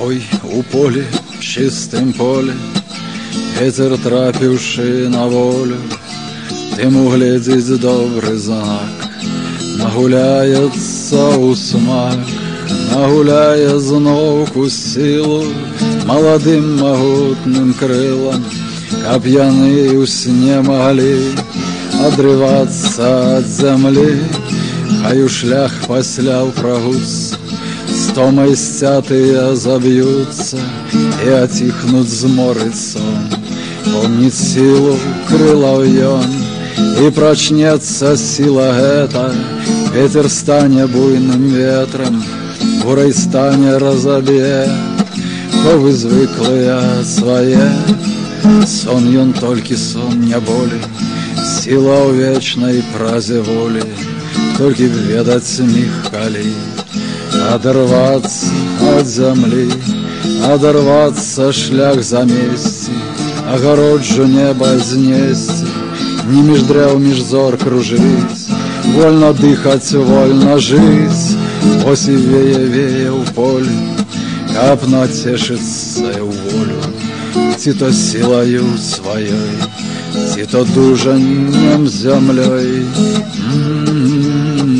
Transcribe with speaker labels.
Speaker 1: Ой, у полі, чистым полі, ветер трапіўшы на волю, тым угледзець добры знак, нагуляецца ў смак, нагуляе зноўку сілу маладым магутным крылам, каб яны ў сне маглі адрывацца ад зямлі, хай у шлях пасля ўпрагуцца, стомай сцятыя заб'юцца і аціхнуць зморыць сон. Помніць сілу крылаў ён, і прачнецца сіла гэта, ветер стане буйным ветрам, бурай стане разаб'е ковы звыклыя свае. Сон ён толькі сон не болі, сіла ў вечнай празе волі, толькі б ведаць міг калі адарвацца ад зямлі, адарвацца шлях замесці, агароджу неба знесці, не між дрэў, між зор кружыць, вольна дыхаць, вольна жыць. Ось і вее ў полі, каб нацешыцца ў волю, ці то сілаю сваёй, ці то дужаннем зямлёй.